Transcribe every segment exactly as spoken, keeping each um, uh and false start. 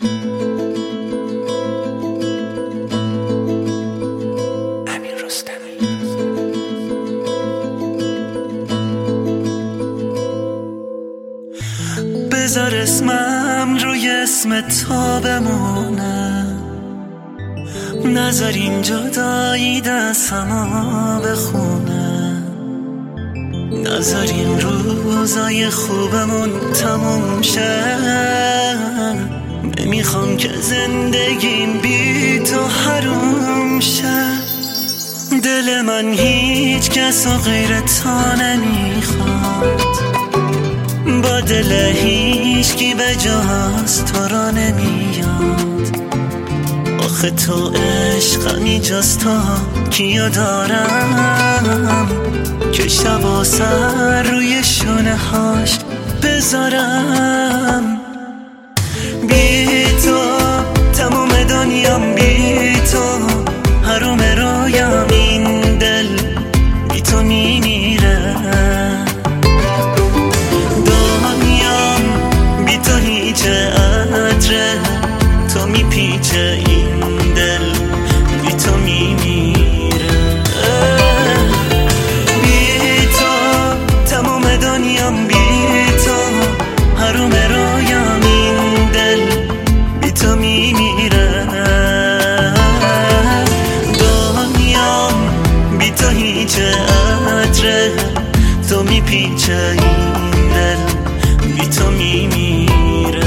بذار اسمم روی اسم تو بمونه، نذار این جدایی دستمو بخونه، نذار این روزای خوبمون تموم شه. نمیخوام که زندگیم بی تو حروم شه. دل من هیچ کس و غیر تو نمیخواد، با دل هیچکی به جز تو را نمیاد. آخه تو عشقمی جز تو کیو دارم که شب و سر روی شونه هاش بذارم. بی تو تموم دنیام، بی تو حروم رویام، این دل بی تو میمیره. دنیام بی تو هیچ عطره، تو میپیچه این دل بی تو میمیره. بی تو تموم دنیام، بی تو حروم رویام، این دل بی تو میمیره. دنیام بی تو هیچ عطره، تو میپیچه این دل بی تو میمیره.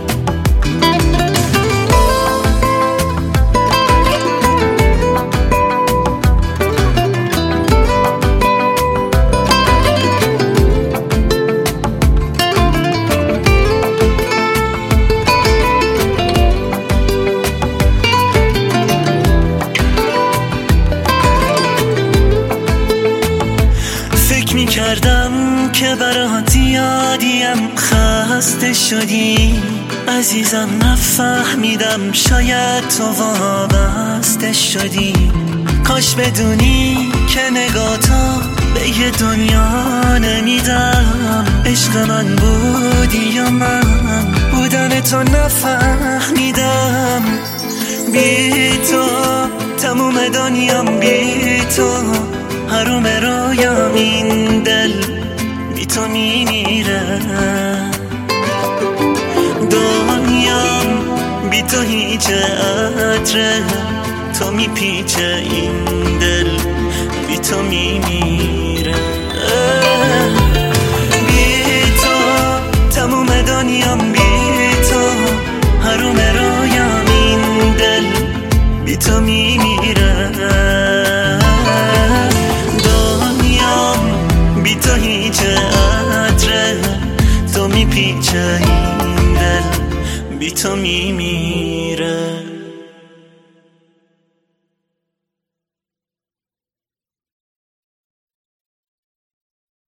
میکردم که برات یادیم خسته شدی عزیزم، نفهمیدم شاید تو وابسته شدی. کاش بدونی که نگاهتو به یه دنیا نمیدم. عشق من بودی یا من بودن تو نفهمیدم. بی تو تموم دنیام، بی تو حروم رویام، این دل بی تو میمیره. دنیام بی تو هیچ عطره، تو میپیچه این دل بی تو میمیره. بی تو تموم دنیام، بی تو حروم رویام، این دل بی تو میمیره. بی تو هیچ عطره، تو میپیچه این دل بی تو میمیره.